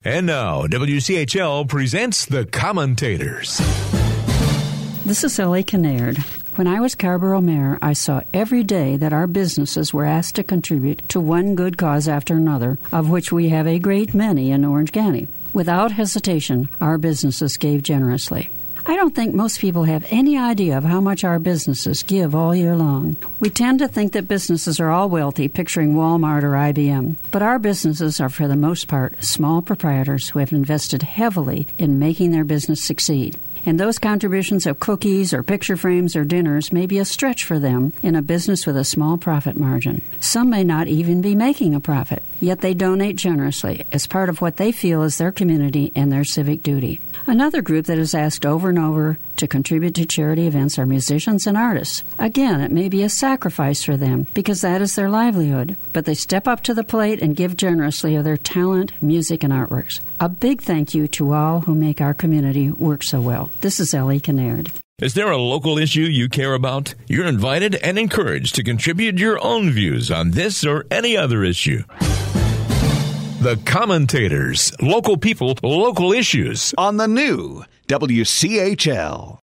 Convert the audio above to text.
And now, WCHL presents The Commentators. This is Ellie Kinnaird. When I was Scarborough Mayor, I saw every day that our businesses were asked to contribute to one good cause after another, of which we have a great many in Orange County. Without hesitation, our businesses gave generously. I don't think most people have any idea of how much our businesses give all year long. We tend to think that businesses are all wealthy, picturing Walmart or IBM. But our businesses are, for the most part, small proprietors who have invested heavily in making their business succeed. And those contributions of cookies or picture frames or dinners may be a stretch for them in a business with a small profit margin. Some may not even be making a profit, yet they donate generously as part of what they feel is their community and their civic duty. Another group that is asked over and over to contribute to charity events are musicians and artists. Again, it may be a sacrifice for them because that is their livelihood, but they step up to the plate and give generously of their talent, music, and artworks. A big thank you to all who make our community work so well. This is Ellie Kinnaird. Is there a local issue you care about? You're invited and encouraged to contribute your own views on this or any other issue. The Commentators. Local people, local issues. On the new WCHL.